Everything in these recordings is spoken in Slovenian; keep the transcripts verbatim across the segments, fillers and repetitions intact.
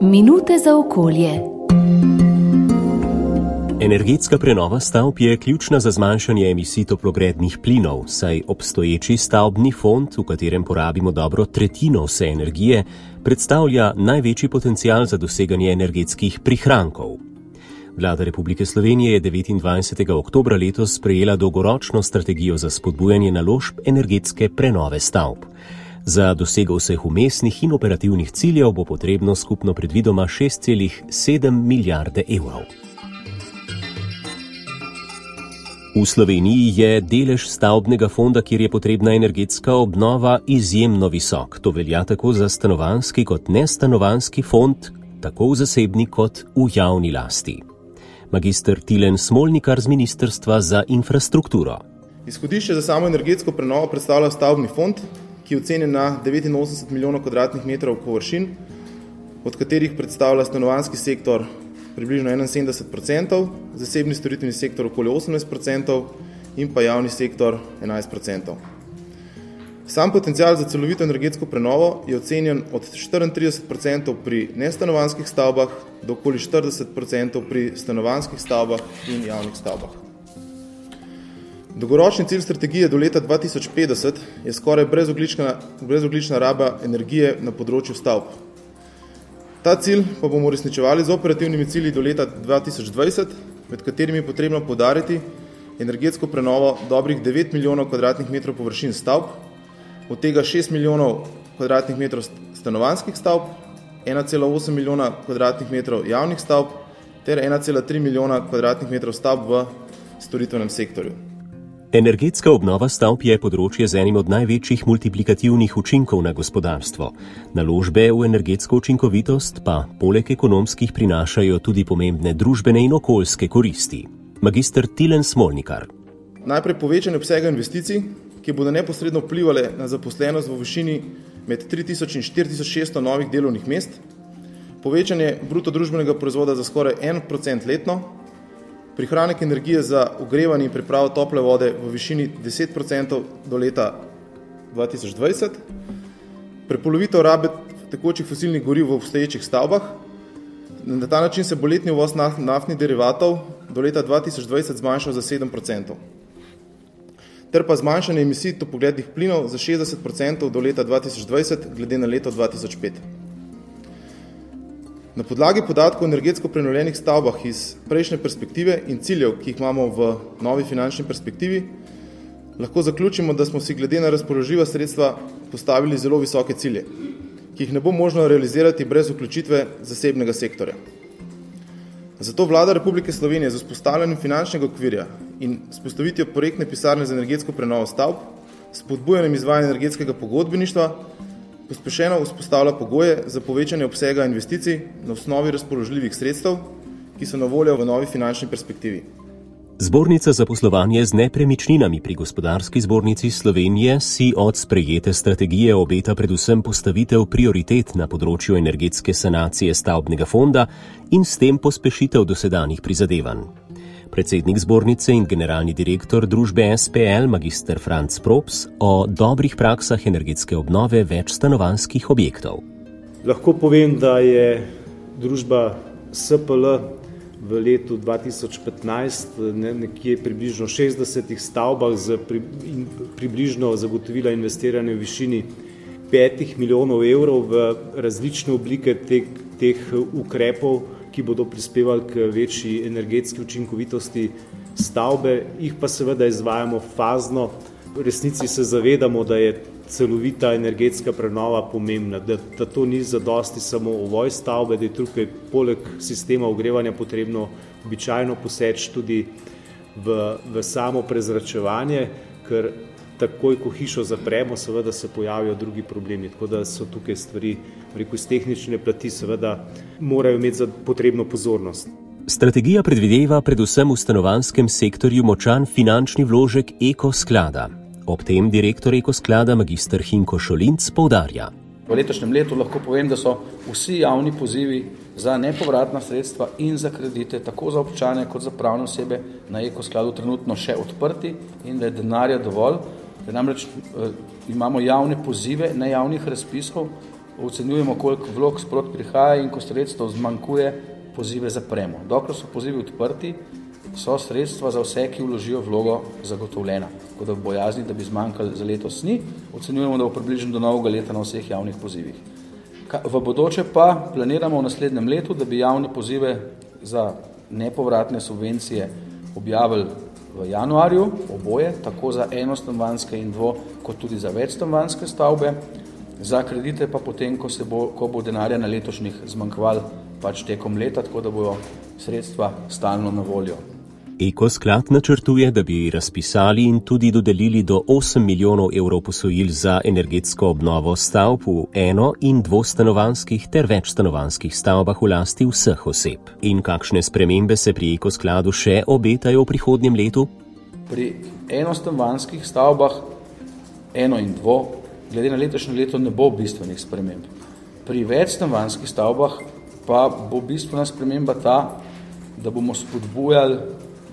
Minute za okolje. Energetska prenova stavb je ključna za zmanjšanje emisij toplogrednih plinov, saj obstoječi stavbni fond, v katerem porabimo dobro tretjino vse energije, predstavlja največji potencial za doseganje energetskih prihrankov. Vlada Republike Slovenije je devetindvajsetega oktobra letos sprejela dolgoročno strategijo za spodbujanje naložb energetske prenove stavb. Za dosego vseh umestnih in operativnih ciljev bo potrebno skupno predvidoma šest celih sedem milijarde evrov. V Sloveniji je delež stavbnega fonda, kjer je potrebna energetska obnova, izjemno visok. To velja tako za stanovanjski kot nestanovanjski fond, tako v zasebni kot v javni lasti. Magister Tilen Smolnikar z Ministrstva za infrastrukturo. Izhodišče za samo energetsko prenovo predstavlja stavbni fond, ki je ocenjen na devetinosemdeset milijonov kvadratnih metrov površin, od katerih predstavlja stanovanjski sektor približno enainsedemdeset procentov, zasebni storitveni sektor okoli osemnajst procentov in pa javni sektor enajst procentov. Sam potencial za celovito energetsko prenovo je ocenjen od štiriintrideset procentov pri nestanovanjskih stavbah do okoli štirideset procentov pri stanovanjskih stavbah in javnih stavbah. Dolgoročni cilj strategije do leta dva tisoč petdeset je skoraj brezoglična, brezoglična raba energije na področju stavb. Ta cilj pa bomo uresničevali z operativnimi cilji do leta dva tisoč dvajset, med katerimi je potrebno poudariti energetsko prenovo dobrih devet milijonov kvadratnih metrov površin stavb, od tega šest milijonov kvadratnih metrov stanovanjskih stavb, ena cela osem milijona kvadratnih metrov javnih stavb ter ena cela tri milijona kvadratnih metrov stavb v storitvenem sektorju. Energetska obnova stavb je področje z enim od največjih multiplikativnih učinkov na gospodarstvo. Naložbe v energetsko učinkovitost pa poleg ekonomskih prinašajo tudi pomembne družbene in okoljske koristi. Magister Tilen Smolnikar. Najprej povečanje obsega investicij, ki bodo neposredno vplivale na zaposlenost v višini med tri tisoč in štiri tisoč šeststo novih delovnih mest, povečanje bruto družbenega proizvoda za skoraj en procent letno, prihranek energije za ogrevanje in pripravo tople vode v višini deset procentov do leta dva tisoč dvajset, prepolovitev rabe tekočih fosilnih goriv v obstoječih stavbah. Na ta način se bo letni uvoz naftnih derivatov do leta dva tisoč dvajset zmanjšal za sedem procentov. Ter pa zmanjšanje emisij toplogrednih plinov za šestdeset procentov do leta dva tisoč dvajset glede na leto dva tisoč pet. Na podlagi podatkov o energetsko prenovljenih stavbah iz prejšnje perspektive in ciljev, ki jih imamo v novi finančni perspektivi, lahko zaključimo, da smo si glede na razpoložljiva sredstva postavili zelo visoke cilje, ki jih ne bo možno realizirati brez vključitve zasebnega sektorja. Zato Vlada Republike Slovenije z vzpostavljanjem finančnega okvirja in vzpostavitvijo projektne pisarne za energetsko prenovo stavb, s spodbujanjem izvajanja energetskega pogodbeništva, pospešeno vzpostavlja pogoje za povečanje obsega investicij na osnovi razpoložljivih sredstev, ki so na voljo v novi finančni perspektivi. Zbornica za poslovanje z nepremičninami pri Gospodarski zbornici Slovenije si od sprejete strategije obeta predvsem postavitev prioritet na področju energetske sanacije stavbnega fonda in s tem pospešitev dosedanjih prizadevanj. Predsednik zbornice in generalni direktor družbe S P L, magister Franc Props, o dobrih praksah energetske obnove več stanovanjskih objektov. Lahko povem, da je družba S P L v letu dva tisoč petnajst ne, nekje približno šestdesetih stavbah z pri, in, približno zagotovila investiranje v višini petih milijonov evrov v različne oblike teh, teh ukrepov, ki bodo prispevali k večji energetski učinkovitosti stavbe, jih pa seveda izvajamo fazno. V resnici se zavedamo, da je celovita energetska prenova pomembna, da, da to ni zadosti samo ovoj stavbe, da je tukaj poleg sistema ogrevanja potrebno običajno poseči tudi v, v samo prezračevanje, ker takoj, ko hišo zapremo, seveda se pojavijo drugi problemi, tako da so tukaj stvari, rekel, iz tehnične plati seveda morajo imeti za potrebno pozornost. Strategija predvideva predvsem v stanovanjskem sektorju močan finančni vložek Eko sklada. Ob tem direktor Eko sklada magister Hinko Šolinc poudarja. V letošnjem letu lahko povem, da so vsi javni pozivi za nepovratna sredstva in za kredite, tako za občane kot za pravne osebe, na Eko skladu trenutno še odprti in da je denarja dovolj. Namreč eh, imamo javne pozive, ne javnih razpisov, ocenjujemo, koliko vlog sproti prihaja in ko sredstvo zmanjkuje, pozive zapremo. Dokler so pozivi odprti, so sredstva za vse, ki vložijo vlogo, zagotovljena. Tako da bojazni, da bi zmanjkali za letos ni, ocenjujemo, da bo približno do novega leta na vseh javnih pozivih. V bodoče pa planiramo v naslednjem letu, da bi javne pozive za nepovratne subvencije objavili v januarju, oboje, tako za enostanovanjske in dvo, kot tudi za večstanovanjske stavbe, za kredite pa potem, ko, se bo, ko bo denarja na letošnjih zmanjkval pač tekom leta, tako da bojo sredstva stalno na voljo. Ekosklad načrtuje, da bi razpisali in tudi dodelili do osem milijonov evrov posojil za energetsko obnovo stavb v eno- in dvostanovanjskih ter večstanovanjskih stavbah v lasti vseh oseb. In kakšne spremembe se pri Ekoskladu še obetajo v prihodnjem letu? Pri enostanovanjskih stavbah eno in dvo, glede na letošnje leto ne bo bistvenih sprememb. Pri večstanovanjskih stavbah pa bo bistvena sprememba ta, da bomo spodbujali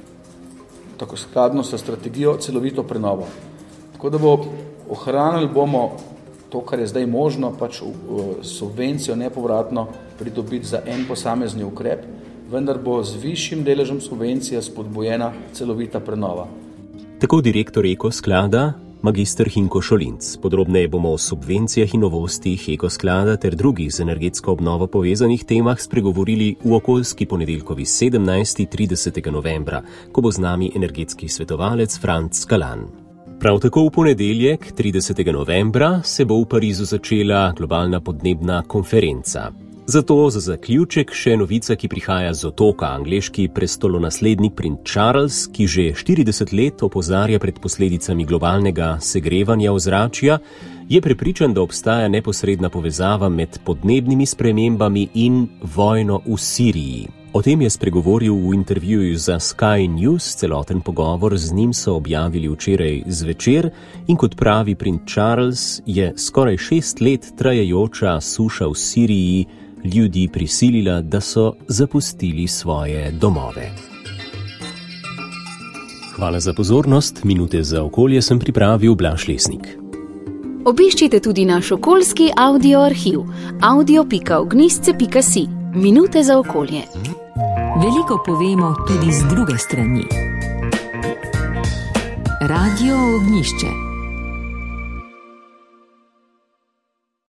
tako skladno sa strategijo celovito prenovo. Tako da bo ohranili bomo to, kar je zdaj možno, pač subvencijo nepovratno pridobiti za en posamezni ukrep, vendar bo z višjim deležem subvencije spodbujena celovita prenova. Tako direktor Ekosklada, magister Hinko Šolinc. Podrobneje bomo o subvencijah in novostih Ekosklada ter drugih z energetsko obnovo povezanih temah spregovorili v okoljski ponedeljkovi sedemnajsti tridesetega novembra, ko bo z nami energetski svetovalec Franc Skalan. Prav tako v ponedeljek, tridesetega novembra, se bo v Parizu začela globalna podnebna konferenca. Zato za zaključek še novica, ki prihaja z otoka. Angleški prestolonaslednik princ Charles, ki že štirideset let opozarja pred posledicami globalnega segrevanja ozračja, je prepričan, da obstaja neposredna povezava med podnebnimi spremembami in vojno v Siriji. O tem je spregovoril v intervjuju za Sky News, celoten pogovor z njim so objavili včeraj zvečer in kot pravi princ Charles, je skoraj šest let trajajoča suša v Siriji ljudi prisilila, da so zapustili svoje domove. Hvala za pozornost. Minute za okolje sem pripravil Blaž Lesnik. Obiščite tudi naš okoljski audio arhiv audio pika ognjišče pika si. Minute za okolje. Veliko povemo tudi z druge strani. Radio Ognjišče.